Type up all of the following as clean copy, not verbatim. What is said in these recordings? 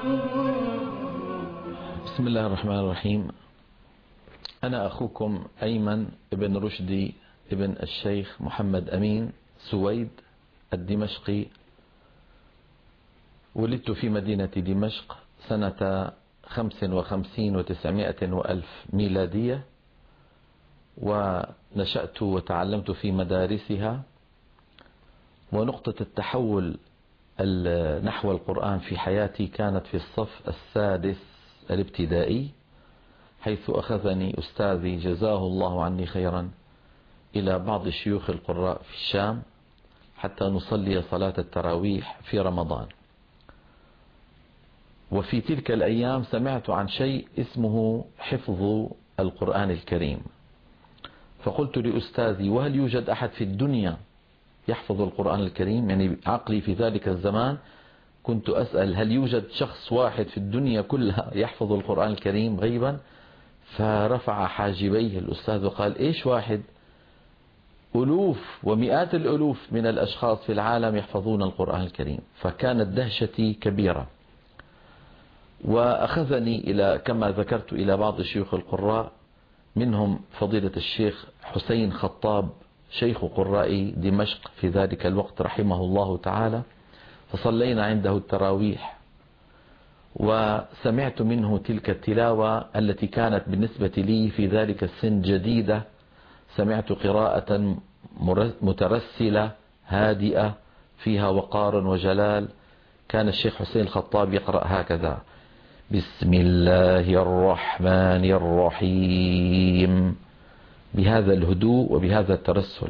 بسم الله الرحمن الرحيم. أنا أخوكم أيمن ابن رشدي ابن الشيخ محمد أمين سويد الدمشقي. ولدت في مدينة دمشق سنة 55 و900 وألف ميلادية، ونشأت وتعلمت في مدارسها. ونقطة التحول نحو القرآن في حياتي كانت في الصف السادس الابتدائي، حيث أخذني أستاذي جزاه الله عني خيرا إلى بعض شيوخ القراء في الشام حتى نصلي صلاة التراويح في رمضان. وفي تلك الأيام سمعت عن شيء اسمه حفظ القرآن الكريم، فقلت لأستاذي: وهل يوجد أحد في الدنيا يحفظ القرآن الكريم؟ يعني عقلي في ذلك الزمان كنت أسأل هل يوجد شخص واحد في الدنيا كلها يحفظ القرآن الكريم غيبا؟ فرفع حاجبيه الأستاذ وقال: إيش واحد؟ ألوف ومئات الألوف من الأشخاص في العالم يحفظون القرآن الكريم. فكانت دهشتي كبيرة، وأخذني إلى كما ذكرت إلى بعض شيوخ القراء، منهم فضيلة الشيخ حسين خطاب شيخ قراء دمشق في ذلك الوقت رحمه الله تعالى. فصلينا عنده التراويح وسمعت منه تلك التلاوة التي كانت بالنسبة لي في ذلك السن جديدة. سمعت قراءة مترسلة هادئة فيها وقار وجلال. كان الشيخ حسين الخطاب يقرأ هكذا: بسم الله الرحمن الرحيم، بهذا الهدوء وبهذا الترسل.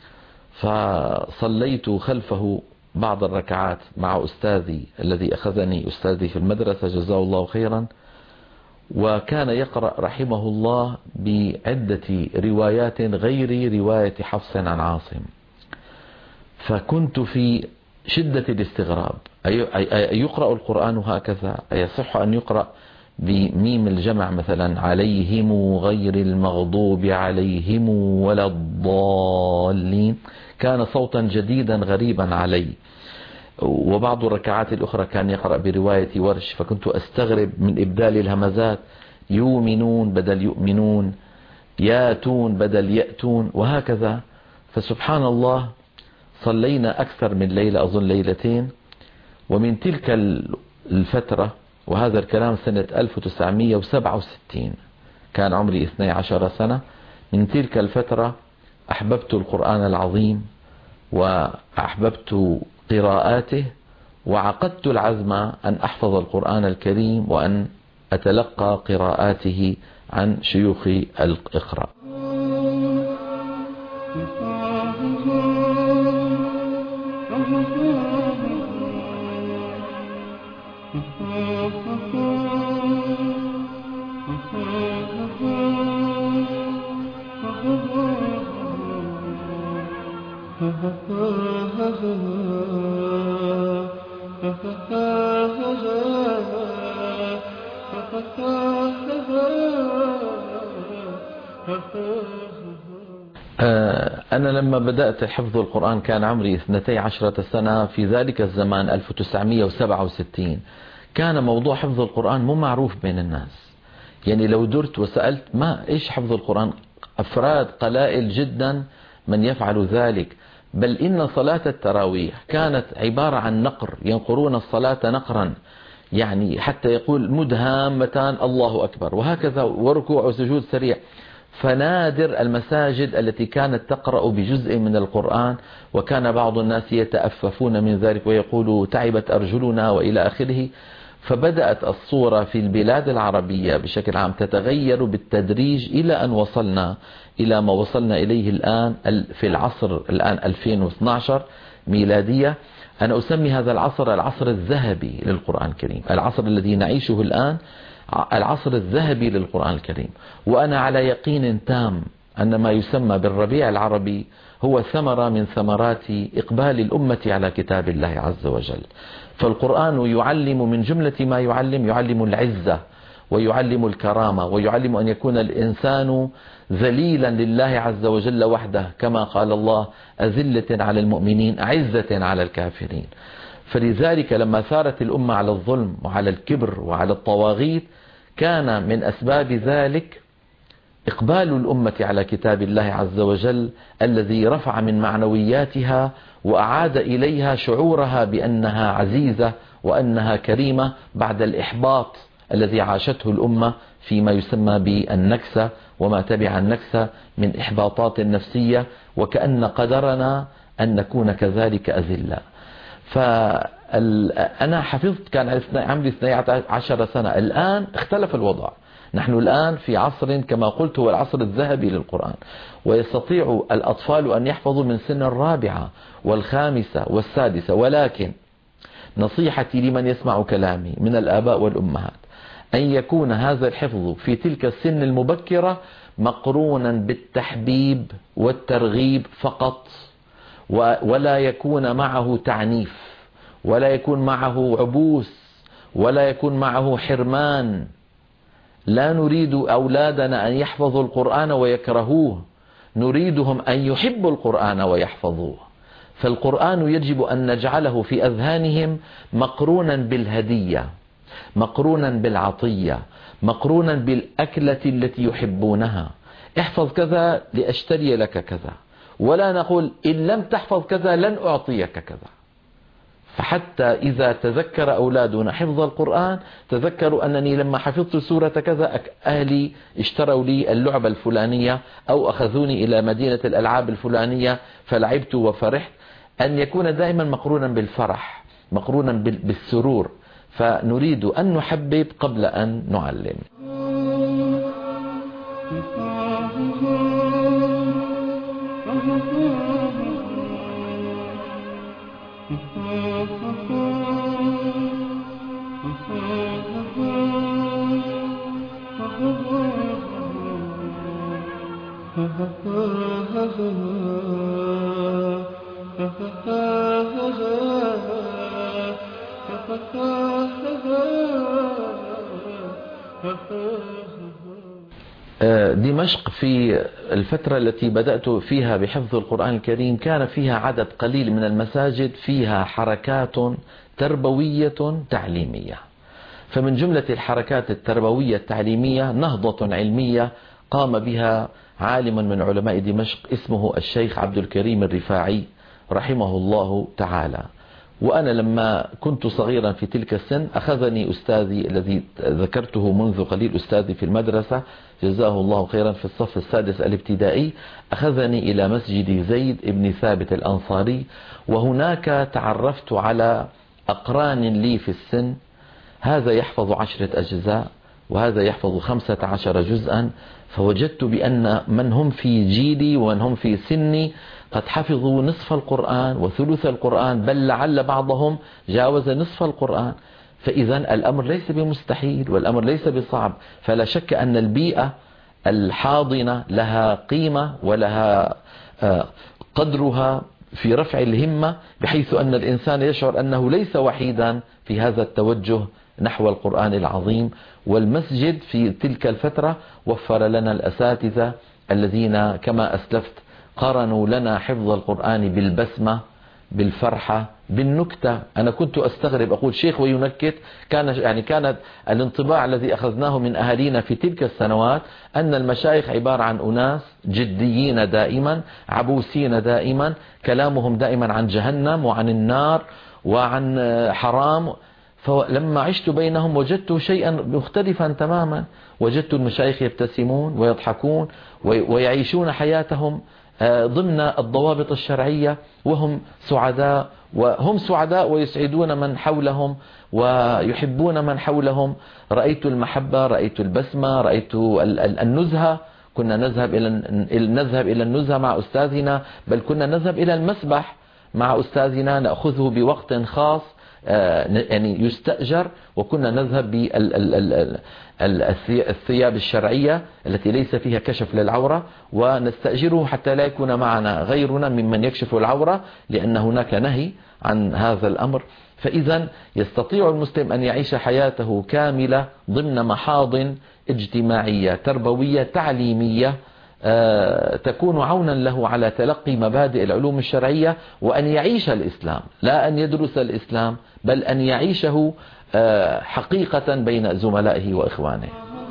فصليت خلفه بعض الركعات مع أستاذي الذي أخذني أستاذي في المدرسة جزاه الله خيرا، وكان يقرأ رحمه الله بعدة روايات غير رواية حفص عن عاصم. فكنت في شدة الاستغراب: يقرأ القرآن هكذا؟ يصح أن يقرأ بميم الجمع مثلا عليهم غير المغضوب عليهم ولا الضالين؟ كان صوتا جديدا غريبا علي. وبعض الركعات الأخرى كان يقرأ برواية ورش، فكنت أستغرب من إبدال الهمزات: يؤمنون بدل يؤمنون، ياتون بدل يأتون، وهكذا. فسبحان الله، صلينا أكثر من ليلة، أظن ليلتين. ومن تلك الفترة، وهذا الكلام سنة 1967، كان عمري 12 سنة. من تلك الفترة أحببت القرآن العظيم وأحببت قراءاته، وعقدت العزم أن أحفظ القرآن الكريم وأن أتلقى قراءاته عن شيوخ الإقراء. أنا لما بدأت حفظ القرآن كان عمري 12 سنة في ذلك الزمان 1967. كان موضوع حفظ القرآن مو معروف بين الناس، يعني لو درت وسألت ما إيش حفظ القرآن، أفراد قلائل جدا من يفعل ذلك. بل إن صلاة التراويح كانت عبارة عن نقر، ينقرون الصلاة نقرا، يعني حتى يقول مدهامتان الله أكبر وهكذا، وركوع وسجود سريع. فنادر المساجد التي كانت تقرأ بجزء من القرآن، وكان بعض الناس يتأففون من ذلك ويقولوا تعبت أرجلنا وإلى آخره. فبدأت الصورة في البلاد العربية بشكل عام تتغير بالتدريج إلى أن وصلنا إلى ما وصلنا إليه الآن في العصر الآن 2012 ميلادية. أنا أسمي هذا العصر العصر الذهبي للقرآن الكريم، العصر الذي نعيشه الآن العصر الذهبي للقرآن الكريم. وأنا على يقين تام أن ما يسمى بالربيع العربي هو ثمرة من ثمرات إقبال الأمة على كتاب الله عز وجل. فالقرآن يعلم من جملة ما يعلم العزة، ويعلم الكرامة، ويعلم أن يكون الإنسان ذليلا لله عز وجل وحده، كما قال الله: أذلة على المؤمنين أعزة على الكافرين. فلذلك لما ثارت الأمة على الظلم وعلى الكبر وعلى الطواغيت كان من أسباب ذلك إقبال الأمة على كتاب الله عز وجل الذي رفع من معنوياتها وأعاد إليها شعورها بأنها عزيزة وأنها كريمة بعد الإحباط الذي عاشته الأمة فيما يسمى بالنكسة وما تبع النكسة من إحباطات نفسية، وكأن قدرنا أن نكون كذلك أذلة. فأنا حفظت كان عمري 12 سنة. الآن اختلف الوضع، نحن الآن في عصر كما قلت هو العصر الذهبي للقرآن، ويستطيع الأطفال أن يحفظوا من سن 4 و5 و6. ولكن نصيحتي لمن يسمع كلامي من الآباء والأمهات أن يكون هذا الحفظ في تلك السن المبكرة مقرونا بالتحبيب والترغيب فقط، ولا يكون معه تعنيف، ولا يكون معه عبوس، ولا يكون معه حرمان. لا نريد أولادنا أن يحفظوا القرآن ويكرهوه، نريدهم أن يحبوا القرآن ويحفظوه. فالقرآن يجب أن نجعله في أذهانهم مقرونا بالهدية، مقرونا بالعطية، مقرونا بالأكلة التي يحبونها. احفظ كذا لأشتري لك كذا، ولا نقول إن لم تحفظ كذا لن أعطيك كذا. فحتى إذا تذكر أولادنا حفظ القرآن تذكروا أنني لما حفظت سورة كذا أهلي اشتروا لي اللعبة الفلانية أو أخذوني إلى مدينة الألعاب الفلانية فلعبت وفرحت. أن يكون دائما مقرونا بالفرح، مقرونا بالسرور. فنريد أن نحبب قبل أن نعلم. دمشق في الفترة التي بدأت فيها بحفظ القرآن الكريم كان فيها عدد قليل من المساجد فيها حركات تربوية تعليمية. فمن جملة الحركات التربوية التعليمية نهضة علمية قام بها عالم من علماء دمشق اسمه الشيخ عبد الكريم الرفاعي رحمه الله تعالى. وأنا لما كنت صغيرا في تلك السن أخذني أستاذي الذي ذكرته منذ قليل، أستاذي في المدرسة جزاه الله خيرا في الصف السادس الابتدائي، أخذني إلى مسجد زيد ابن ثابت الأنصاري، وهناك تعرفت على أقران لي في السن، هذا يحفظ 10 أجزاء وهذا يحفظ 15 جزءا. فوجدت بأن من هم في جيلي ومن هم في سني قد حفظوا نصف القرآن وثلث القرآن، بل لعل بعضهم جاوز نصف القرآن. فإذا الأمر ليس بمستحيل والأمر ليس بصعب. فلا شك أن البيئة الحاضنة لها قيمة ولها قدرها في رفع الهمة، بحيث أن الإنسان يشعر أنه ليس وحيدا في هذا التوجه نحو القرآن العظيم. والمسجد في تلك الفترة وفر لنا الأساتذة الذين كما أسلفت قارنوا لنا حفظ القرآن بالبسمة، بالفرحة، بالنكتة. أنا كنت أستغرب أقول شيخ وينكت. كانت الانطباع الذي أخذناه من أهالينا في تلك السنوات أن المشايخ عبارة عن أناس جديين دائما، عبوسين دائما، كلامهم دائما عن جهنم وعن النار وعن حرام. فلما عشت بينهم وجدت شيئا مختلفا تماما. وجدت المشايخ يبتسمون ويضحكون ويعيشون حياتهم ضمن الضوابط الشرعية، وهم سعداء، وهم سعداء ويسعدون من حولهم ويحبون من حولهم. رأيت المحبة، رأيت البسمة، رأيت النزهة. كنا نذهب إلى النزهة مع أستاذنا، بل كنا نذهب إلى المسبح مع أستاذنا نأخذه بوقت خاص يعني يستأجر، وكنا نذهب بالثياب الشرعية التي ليس فيها كشف للعورة ونستأجره حتى لا يكون معنا غيرنا ممن يكشف العورة، لأن هناك نهي عن هذا الأمر. فإذا يستطيع المسلم أن يعيش حياته كاملة ضمن محاضن اجتماعية تربوية تعليمية تكون عونا له على تلقي مبادئ العلوم الشرعية، وأن يعيش الإسلام، لا أن يدرس الإسلام بل أن يعيشه حقيقة بين زملائه وإخوانه.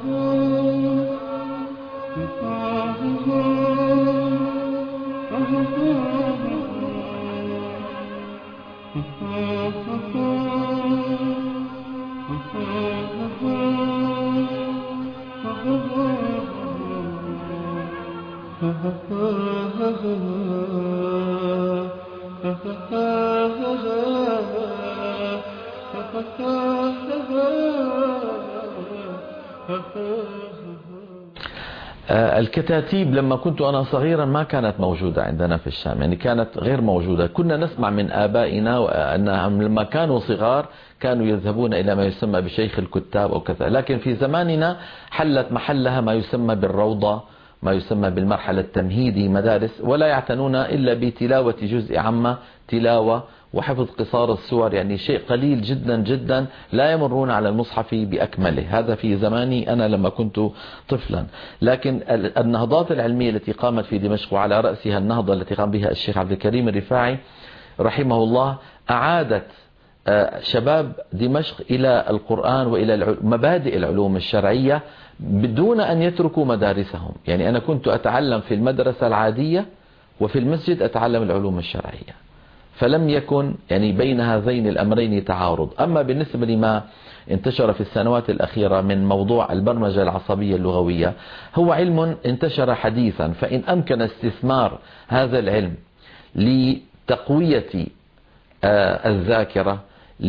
الكتاتيب لما كنت أنا صغيرا ما كانت موجودة عندنا في الشام، يعني كانت غير موجودة. كنا نسمع من آبائنا أنهم لما كانوا صغار كانوا يذهبون إلى ما يسمى بشيخ الكتاب أو كذا، لكن في زماننا حلت محلها ما يسمى بالروضة، ما يسمى بالمرحلة التمهيدي، مدارس، ولا يعتنون إلا بتلاوة جزء عامة، تلاوة وحفظ قصار السور، يعني شيء قليل جدا جدا، لا يمرون على المصحف بأكمله. هذا في زماني أنا لما كنت طفلا. لكن النهضات العلمية التي قامت في دمشق، وعلى رأسها النهضة التي قام بها الشيخ عبد الكريم الرفاعي رحمه الله، أعادت شباب دمشق إلى القرآن وإلى مبادئ العلوم الشرعية بدون أن يتركوا مدارسهم. يعني أنا كنت أتعلم في المدرسة العادية وفي المسجد أتعلم العلوم الشرعية، فلم يكن يعني بين هذين الأمرين تعارض. أما بالنسبة لما انتشر في السنوات الأخيرة من موضوع البرمجة العصبية اللغوية، هو علم انتشر حديثا، فإن أمكن استثمار هذا العلم لتقوية الذاكرة،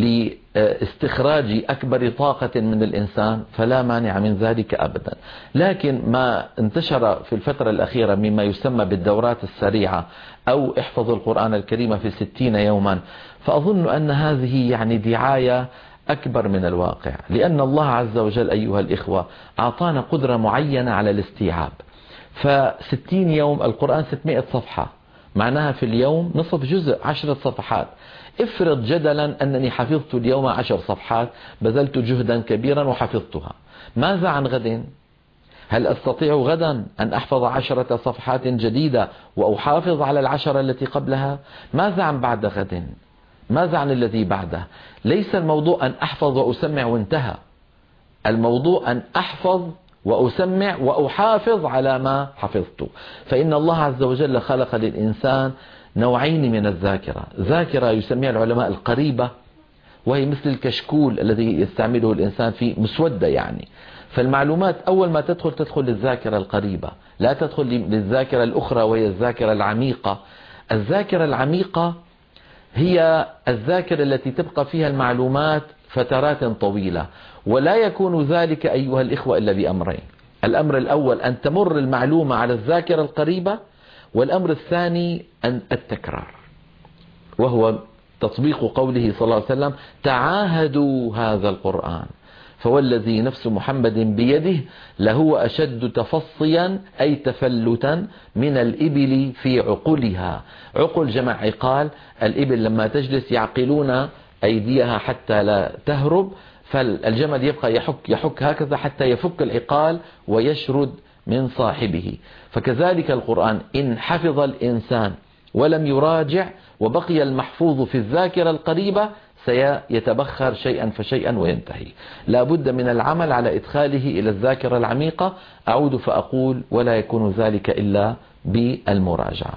لاستخراج أكبر طاقة من الإنسان، فلا مانع من ذلك أبدا. لكن ما انتشر في الفترة الأخيرة مما يسمى بالدورات السريعة أو احفظ القرآن الكريم في 60 يوما، فأظن أن هذه يعني دعاية أكبر من الواقع، لأن الله عز وجل أيها الإخوة أعطانا قدرة معينة على الاستيعاب. ف60 يوم القرآن 600 صفحة، معناها في اليوم نصف جزء 10 صفحات. افرض جدلا أنني حفظت اليوم 10 صفحات، بذلت جهدا كبيرا وحفظتها، ماذا عن غد؟ هل أستطيع غدا أن أحفظ 10 صفحات جديدة وأحافظ على 10 التي قبلها؟ ماذا عن بعد غد؟ ماذا عن الذي بعده؟ ليس الموضوع أن أحفظ وأسمع وانتهى، الموضوع أن أحفظ وأسمع وأحافظ على ما حفظت. فإن الله عز وجل خلق للإنسان نوعين من الذاكرة، ذاكرة يسميها العلماء القريبة، وهي مثل الكشكول الذي يستعمله الإنسان في مسودة يعني. فالمعلومات أول ما تدخل للذاكرة القريبة، لا تدخل للذاكرة الأخرى وهي الذاكرة العميقة. الذاكرة العميقة هي الذاكرة التي تبقى فيها المعلومات فترات طويلة، ولا يكون ذلك أيها الإخوة إلا بأمرين. الأمر الأول أن تمر المعلومة على الذاكرة القريبة، والأمر الثاني أن التكرار، وهو تطبيق قوله صلى الله عليه وسلم تعاهدوا هذا القرآن، فوالذي نفس محمد بيده لهو أشد تفصيا أي تفلتا من الإبل في عقلها. عقل جمع عقال، الإبل لما تجلس يعقلون أيديها حتى لا تهرب، فالجمل يبقى يحك هكذا حتى يفك العقال ويشرد من صاحبه. فكذلك القرآن إن حفظ الإنسان ولم يراجع وبقي المحفوظ في الذاكرة القريبة سيتبخر شيئا فشيئا وينتهي. لا بد من العمل على إدخاله إلى الذاكرة العميقة. أعود فأقول ولا يكون ذلك إلا بالمراجعة.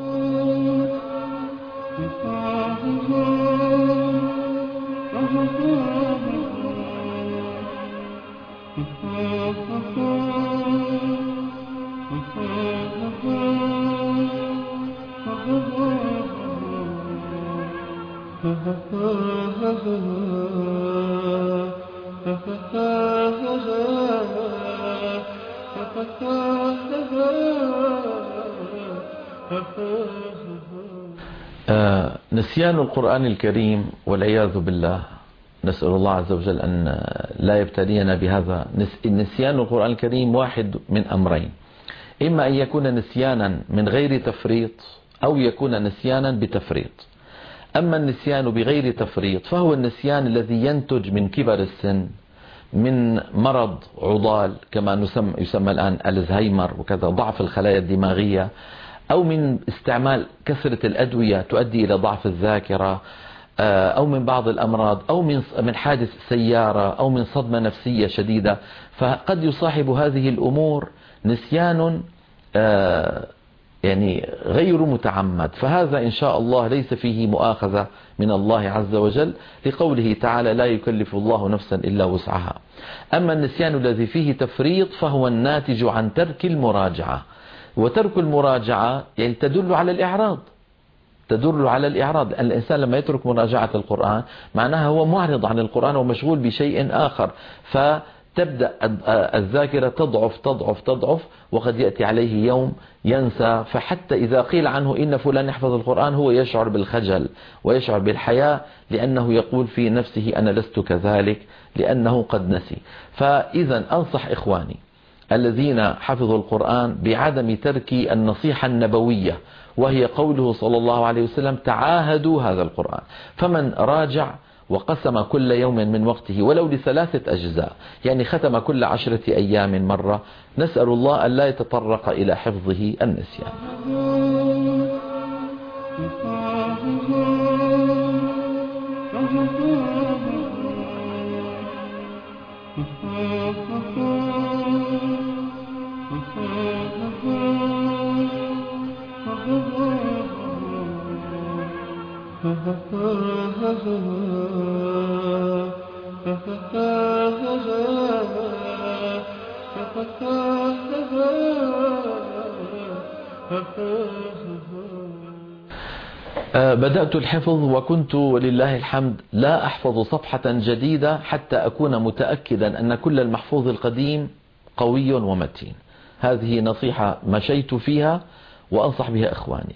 نسيان القرآن الكريم والعياذ بالله، نسأل الله عز وجل أن لا يبتلينا بهذا. نسيان القرآن الكريم واحد من أمرين، إما أن يكون نسيانا من غير تفريط أو يكون نسيانا بتفريط. أما النسيان بغير تفريط فهو النسيان الذي ينتج من كبر السن، من مرض عضال كما يسمى الآن الزهايمر وكذا، ضعف الخلايا الدماغية، أو من استعمال كثرة الأدوية تؤدي إلى ضعف الذاكرة، أو من بعض الأمراض، أو من حادث سيارة، أو من صدمة نفسية شديدة. فقد يصاحب هذه الأمور نسيان يعني غير متعمد، فهذا إن شاء الله ليس فيه مؤاخذة من الله عز وجل، لقوله تعالى لا يكلف الله نفسا إلا وسعها. أما النسيان الذي فيه تفريط فهو الناتج عن ترك المراجعة، وترك المراجعة يعني تدل على الإعراض، تدل على الإعراض. الإنسان لما يترك مراجعة القرآن معناها هو معرض عن القرآن ومشغول بشيء آخر، فتبدأ الذاكرة تضعف تضعف تضعف، وقد يأتي عليه يوم ينسى. فحتى إذا قيل عنه إن فلان يحفظ القرآن هو يشعر بالخجل ويشعر بالحياء، لأنه يقول في نفسه أنا لست كذلك، لأنه قد نسي. فإذا أنصح إخواني الذين حفظوا القرآن بعدم ترك النصيحة النبوية، وهي قوله صلى الله عليه وسلم تعاهدوا هذا القرآن. فمن راجع وقسم كل يوم من وقته ولو ل3 أجزاء، يعني ختم كل 10 أيام مرة، نسأل الله أن لا يتطرق إلى حفظه النسيان. بدأت الحفظ وكنت ولله الحمد لا أحفظ صفحة جديدة حتى أكون متأكدا أن كل المحفوظ القديم قوي ومتين. هذه نصيحة مشيت فيها وأنصح بها إخواني.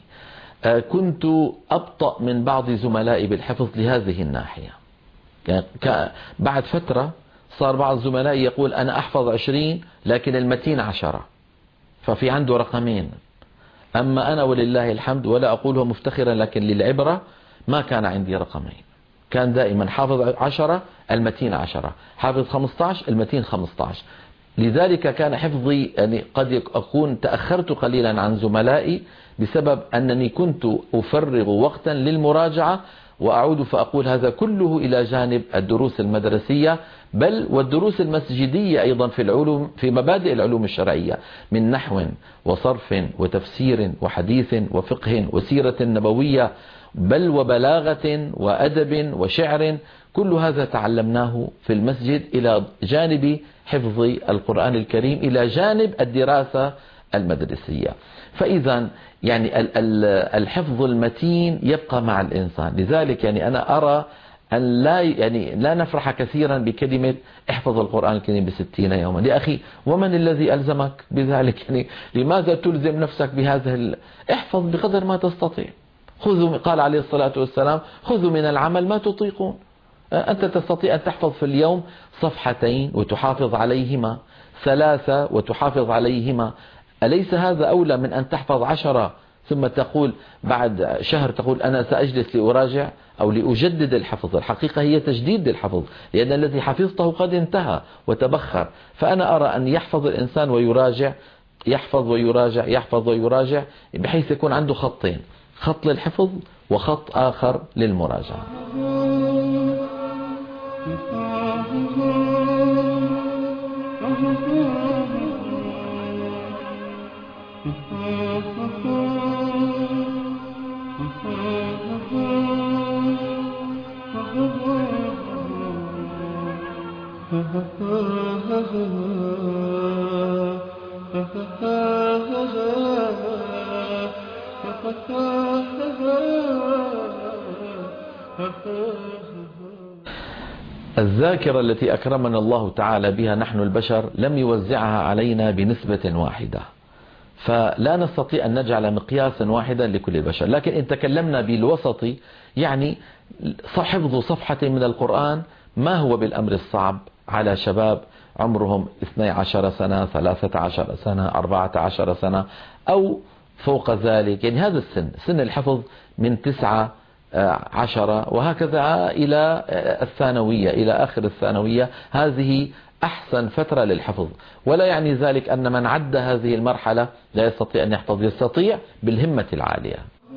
كنت أبطأ من بعض زملائي بالحفظ لهذه الناحية، يعني بعد فترة صار بعض زملائي يقول أنا أحفظ 20 لكن المتين 10، ففي عنده رقمين. أما أنا ولله الحمد ولا أقوله مفتخرا لكن للعبرة ما كان عندي رقمين، كان دائما حافظ 10 المتين 10، حافظ 15 المتين 15. لذلك كان حفظي يعني قد أكون تأخرت قليلا عن زملائي بسبب أنني كنت أفرغ وقتا للمراجعة، وأعود فأقول هذا كله إلى جانب الدروس المدرسية، بل والدروس المسجدية أيضا في العلوم، في مبادئ العلوم الشرعية من نحو وصرف وتفسير وحديث وفقه وسيرة نبوية، بل وبلاغة وأدب وشعر. كل هذا تعلمناه في المسجد إلى جانب حفظ القرآن الكريم، إلى جانب الدراسة المدرسية. فإذا يعني الحفظ المتين يبقى مع الإنسان. لذلك يعني أنا أرى أن لا نفرح كثيرا بكلمة احفظ القرآن الكريم ب60 يوما. يا أخي ومن الذي ألزمك بذلك؟ يعني لماذا تلزم نفسك بهذا؟ احفظ بقدر ما تستطيع. خذوا، قال عليه الصلاة والسلام خذوا من العمل ما تطيقون. أنت تستطيع أن تحفظ في اليوم 2 صفحتين وتحافظ عليهما، 3 وتحافظ عليهما. أليس هذا أولى من أن تحفظ 10 ثم تقول بعد شهر تقول أنا سأجلس لأراجع أو لأجدد الحفظ؟ الحقيقة هي تجديد الحفظ، لأن الذي حفظته قد انتهى وتبخر. فأنا أرى أن يحفظ الإنسان ويراجع، يحفظ ويراجع، يحفظ ويراجع، بحيث يكون عنده خطين، خط للحفظ وخط آخر للمراجعة. الذاكرة التي أكرمنا الله تعالى بها نحن البشر لم يوزعها علينا بنسبة واحدة، فلا نستطيع أن نجعل مقياسا واحدا لكل البشر. لكن إن تكلمنا بالوسط، يعني حفظ صفحة من القرآن ما هو بالأمر الصعب على شباب عمرهم 12 سنة، 13 سنة، 14 سنة أو فوق ذلك. يعني هذا السن، سن الحفظ من 9 10 وهكذا إلى الثانوية، إلى آخر الثانوية. هذه أحسن فترة للحفظ، ولا يعني ذلك أن من عد هذه المرحلة لا يستطيع أن يحفظ، يستطيع بالهمة العالية.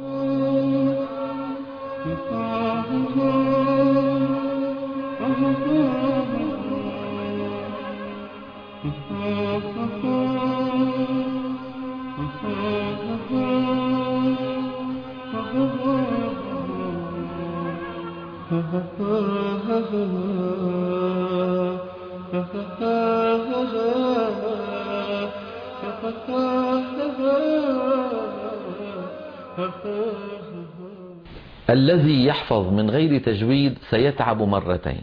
الذي يحفظ من غير تجويد سيتعب مرتين.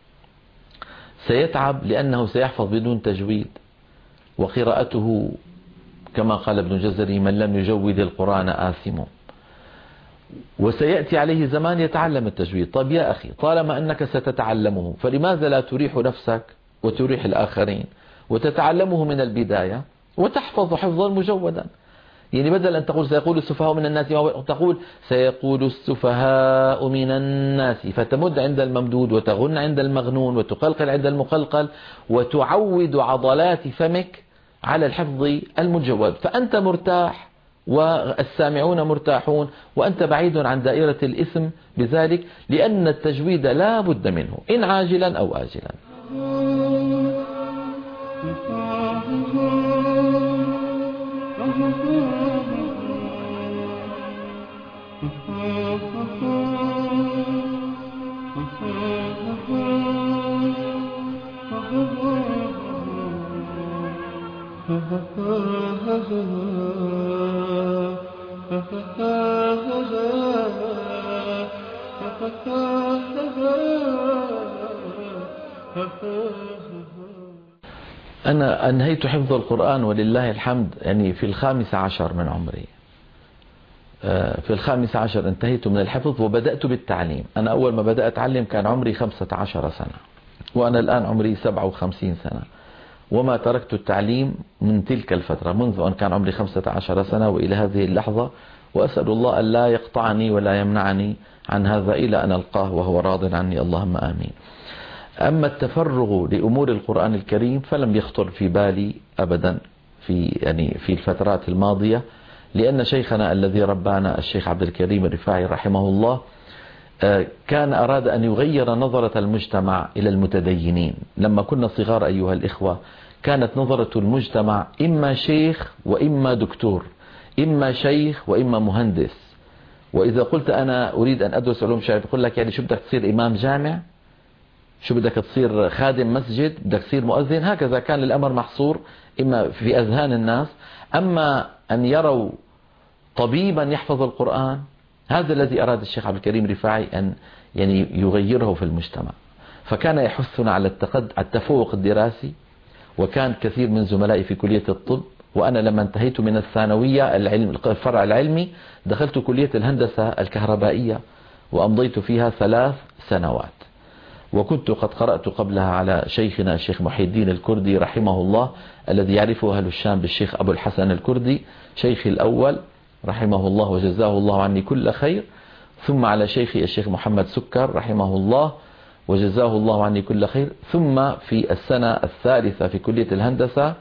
سيتعب لأنه سيحفظ بدون تجويد، وقراءته كما قال ابن جزري: من لم يجود القرآن آثم. وسيأتي عليه زمان يتعلم التجويد. طيب يا أخي، طالما أنك ستتعلمه فلماذا لا تريح نفسك وتريح الآخرين وتتعلمه من البداية وتحفظ حفظا مجودا؟ يعني بدل أن تقول سيقول السفهاء من الناس، تقول سيقول السفهاء من الناس، فتمد عند الممدود وتغن عند المغنون وتقلقل عند المقلقل، وتعود عضلات فمك على الحفظ المجود، فأنت مرتاح والسامعون مرتاحون، وأنت بعيد عن دائرة الإثم بذلك، لأن التجويد لا بد منه إن عاجلا أو آجلا. أنا أنهيت حفظ القرآن ولله الحمد يعني في 15 من عمري. في 15 انتهيت من الحفظ وبدأت بالتعليم. أنا أول ما بدأت أتعلم كان عمري 15 سنة، وأنا الآن عمري 57 سنة، وما تركت التعليم من تلك الفترة، منذ أن كان عمري 15 سنة وإلى هذه اللحظة، وأسأل الله أن لا يقطعني ولا يمنعني عن هذا إلى أن ألقاه وهو راض عني، اللهم آمين. أما التفرغ لأمور القرآن الكريم فلم يخطر في بالي أبدا في الفترات الماضية، لأن شيخنا الذي ربانا الشيخ عبد الكريم الرفاعي رحمه الله كان أراد أن يغير نظرة المجتمع إلى المتدينين. لما كنا صغار أيها الإخوة كانت نظرة المجتمع إما شيخ وإما دكتور، إما شيخ وإما مهندس. وإذا قلت أنا أريد أن أدرس علوم شرعية يقول لك يعني شو بدك تصير إمام جامع، شو بدك تصير خادم مسجد، بدك تصير مؤذن. هكذا كان الأمر محصور إما في أذهان الناس. أما أن يروا طبيبا يحفظ القرآن، هذا الذي أراد الشيخ عبد الكريم الرفاعي أن يعني يغيره في المجتمع. فكان يحثنا على التفوق الدراسي، وكان كثير من زملائي في كلية الطب، وأنا لما انتهيت من الثانوية الفرع العلمي دخلت كلية الهندسة الكهربائية وأمضيت فيها 3 سنوات. وكنت قد قرأت قبلها على شيخنا الشيخ محي الدين الكردي رحمه الله، الذي يعرفه أهل الشام بالشيخ أبو الحسن الكردي، شيخي الأول رحمه الله وجزاه الله عني كل خير، ثم على شيخي الشيخ محمد سكر رحمه الله وجزاه الله عني كل خير، ثم في السنة الثالثة في كلية الهندسة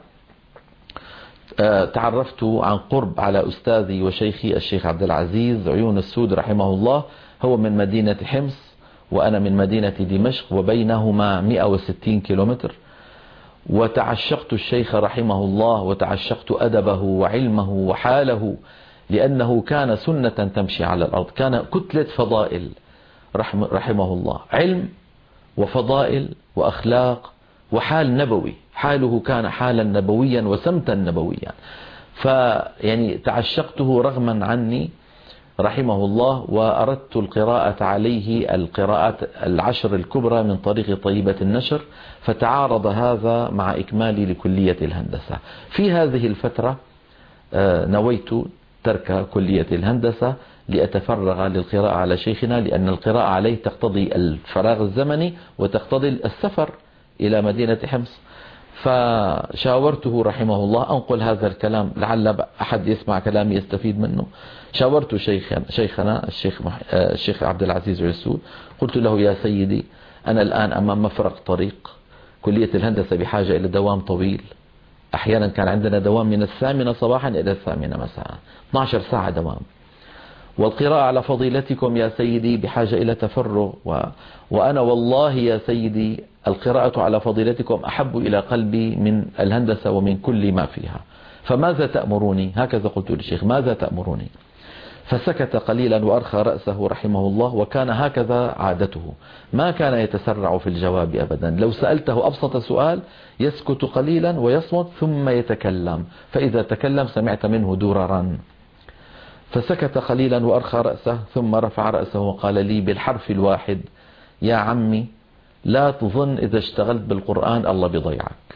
تعرفت عن قرب على أستاذي وشيخي الشيخ عبد العزيز عيون السود رحمه الله، هو من مدينة حمص وأنا من مدينة دمشق، وبينهما 160 كيلومتر. وتعشقت الشيخ رحمه الله، وتعشقت أدبه وعلمه وحاله، لأنه كان سنة تمشي على الأرض، كان كتلة فضائل رحمه الله، علم وفضائل وأخلاق وحال نبوي، حاله كان حالا نبويا وسمتا نبويا. فيعني تعشقته رغما عني رحمه الله، وأردت القراءة عليه القراءات 10 الكبرى من طريق طيبة النشر، فتعارض هذا مع إكمالي لكلية الهندسة. في هذه الفترة نويت ترك كلية الهندسة لأتفرغ للقراءة على شيخنا، لأن القراءة عليه تقتضي الفراغ الزمني وتقتضي السفر إلى مدينة حمص. فشاورته رحمه الله، أنقل هذا الكلام لعل أحد يسمع كلامي يستفيد منه. شاورت شيخنا الشيخ عبد العزيز عيسود، قلت له: يا سيدي، أنا الآن أمام مفرق طريق، كلية الهندسة بحاجة إلى دوام طويل، أحيانا كان عندنا دوام من 8 صباحا إلى 8 مساء، 12 ساعة دوام، والقراءة على فضيلتكم يا سيدي بحاجة إلى تفرغ، وأنا والله يا سيدي القراءة على فضيلتكم أحب إلى قلبي من الهندسة ومن كل ما فيها، فماذا تأمروني؟ هكذا قلت للشيخ: ماذا تأمروني؟ فسكت قليلا وأرخى رأسه رحمه الله، وكان هكذا عادته، ما كان يتسرع في الجواب أبدا. لو سألته أبسط سؤال يسكت قليلا ويصمت ثم يتكلم، فإذا تكلم سمعت منه دررا. فسكت قليلا وأرخى رأسه ثم رفع رأسه وقال لي بالحرف الواحد: يا عمي، لا تظن إذا اشتغلت بالقرآن الله بيضيعك.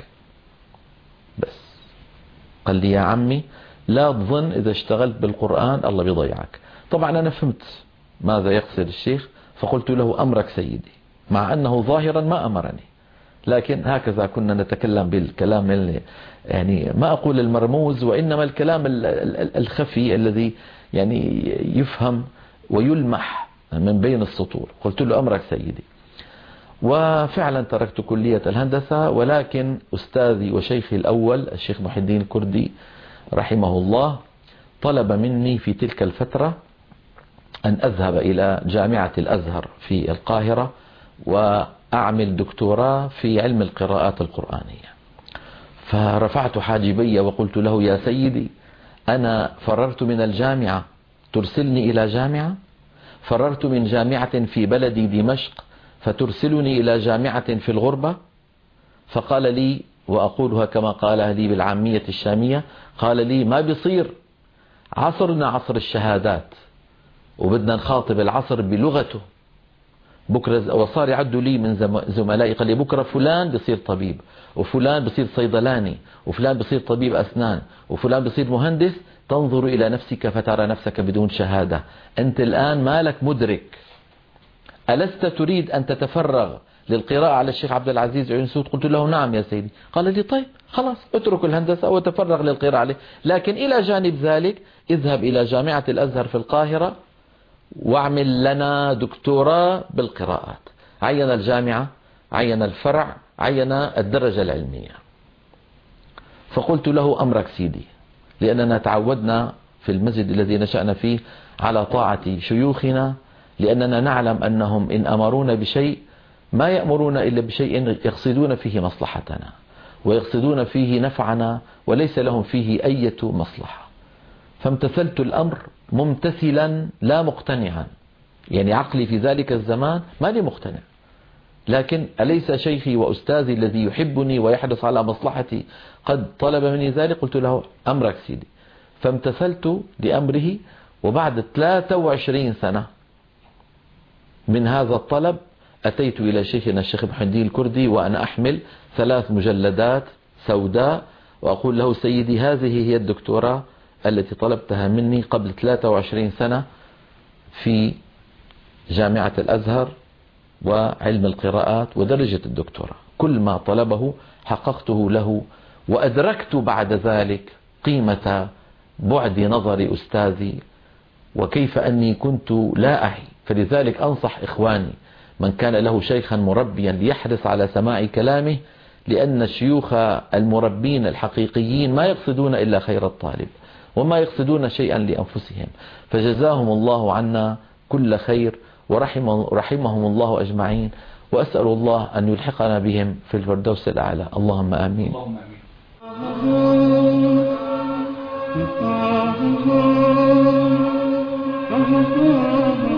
بس قال لي: يا عمي، لا تظن إذا اشتغلت بالقرآن الله بيضيعك. طبعا أنا فهمت ماذا يقصد الشيخ، فقلت له: أمرك سيدي، مع أنه ظاهرا ما أمرني، لكن هكذا كنا نتكلم بالكلام اللي يعني ما أقول المرموز، وإنما الكلام الخفي الذي يعني يفهم ويلمح من بين السطور. قلت له: أمرك سيدي. وفعلا تركت كلية الهندسة، ولكن أستاذي وشيخي الأول الشيخ محي الدين الكردي رحمه الله طلب مني في تلك الفترة أن أذهب إلى جامعة الأزهر في القاهرة وأعمل دكتوراه في علم القراءات القرآنية. فرفعت حاجبي وقلت له: يا سيدي، أنا فررت من الجامعة ترسلني إلى جامعة، فررت من جامعة في بلدي دمشق فترسلني إلى جامعة في الغربة. فقال لي، وأقولها كما قالها لي بالعامية الشامية، قال لي: ما بيصير، عصرنا عصر الشهادات وبدنا نخاطب العصر بلغته. بكرة وصار يعدوا لي من زملائي، قال لي: بكرة فلان بيصير طبيب، وفلان بيصير صيدلاني، وفلان بيصير طبيب أسنان، وفلان بيصير مهندس. تنظر إلى نفسك فترى نفسك بدون شهادة. أنت الآن مالك مدرك، ألست تريد أن تتفرغ للقراءة على الشيخ عبد العزيز عيسود؟ قلت له: نعم يا سيدي. قال لي: طيب خلاص، اترك الهندسة وتفرغ للقراءة عليه، لكن إلى جانب ذلك اذهب إلى جامعة الأزهر في القاهرة واعمل لنا دكتوراه بالقراءات. عين الجامعة، عين الفرع، عين الدرجة العلمية. فقلت له: أمرك سيدي، لأننا تعودنا في المسجد الذي نشأنا فيه على طاعة شيوخنا، لأننا نعلم أنهم إن أمرونا بشيء ما يأمرون إلا بشيء يقصدون فيه مصلحتنا ويقصدون فيه نفعنا، وليس لهم فيه أي مصلحة. فامتثلت الأمر ممتثلا لا مقتنعا، يعني عقلي في ذلك الزمان ما لي مقتنع، لكن أليس شيخي وأستاذي الذي يحبني ويحرص على مصلحتي قد طلب مني ذلك؟ قلت له: أمرك سيدي. فامتثلت لأمره، وبعد 23 سنة من هذا الطلب أتيت إلى شيخنا الشيخ محي الدين الكردي وأنا أحمل 3 مجلدات سوداء، وأقول له: سيدي، هذه هي الدكتوراه التي طلبتها مني قبل 23 سنة في جامعة الأزهر وعلم القراءات ودرجة الدكتوراه. كل ما طلبه حققته له، وأدركت بعد ذلك قيمة بعد نظر أستاذي وكيف أني كنت لا أعي. فلذلك أنصح إخواني من كان له شيخا مربيا ليحرص على سماع كلامه، لأن الشيوخ المربين الحقيقيين ما يقصدون إلا خير الطالب وما يقصدون شيئا لأنفسهم. فجزاهم الله عنا كل خير ورحمهم الله أجمعين، وأسأل الله أن يلحقنا بهم في الفردوس الأعلى. اللهم آمين. اللهم آمين.